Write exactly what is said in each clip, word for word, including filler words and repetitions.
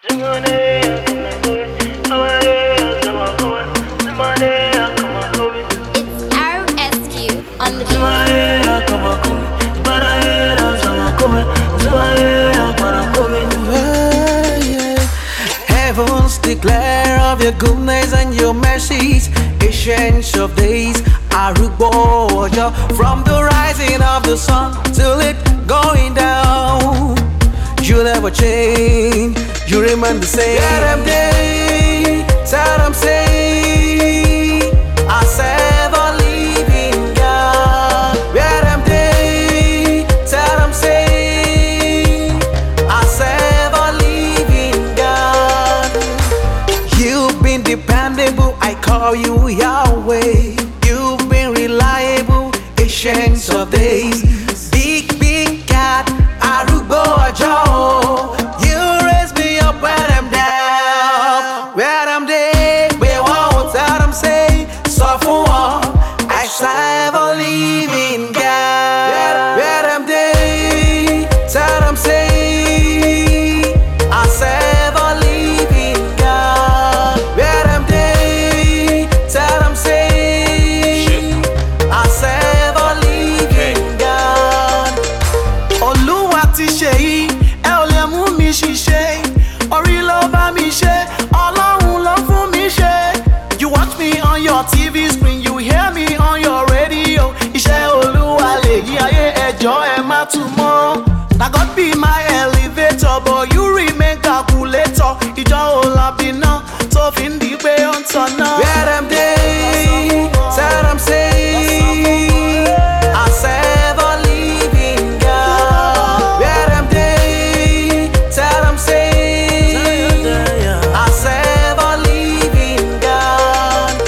R S Q on the Heavens declare of your goodness and your mercies. Ancients of days, Arugbo, from the rising of the sun till it going down. You never change, you remain the same. Yeah, them day, tell them say, I serve a living God. Yeah, them day, tell them say, I serve a living God. You've been dependable, I call you Yahweh. You've been reliable, ancients of days. Big, big God, Arugbo Ojo. You raise me up when I'm down. When I'm dead, we won't tell them say, so for one, I serve a living God. When I'm dead, tell them say, I serve a living God. When I'm dead, tell them say, I serve a living God. Olúwa ti ṣe yìí, ẹ ò lè mú mi ṣiṣẹ́. Orí ló bá mi ṣe, Ọlọ́run ló fún mi ṣe. You watch me on your T V screen, you hear me on your radio. Iṣẹ́ Olúwa lèyí ayé ẹjọ́ ẹ má tún mọ́. Na God be my elevator, but you remain calculator. Ìjọ Olàbínà tó fi ń di pé ó ń tọ̀nà. Where them dey, tell them say, I serve a living God. Where them dey, tell them say, I serve a living God.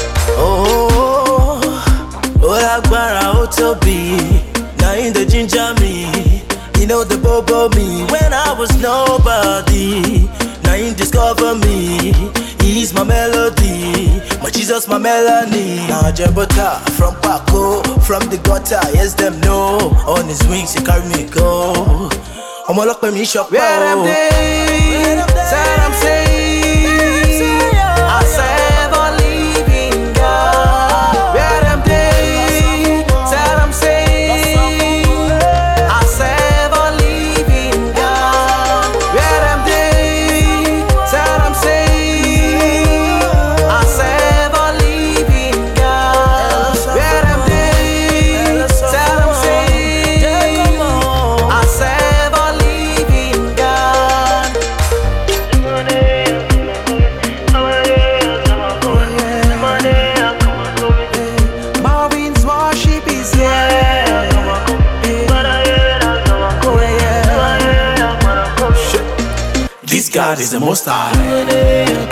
Oh, ó lágbára ó tóbi, na him dey ginger me. You know the bobo me when I was nobody. Now him discover me. He's my melody, my Jesus, my melody. Now Jebota from Paco, from the gutter, yes them know. On his wings he carry me go. I'm all up me shock. Where them dey, tell them say, I serve a living God. Where them dey, tell them say, I serve a living God. Where them dey, tell them say, I serve a living God. Where them dey, tell them say, I serve a living God. Marvin's worship is here. This God is the most high.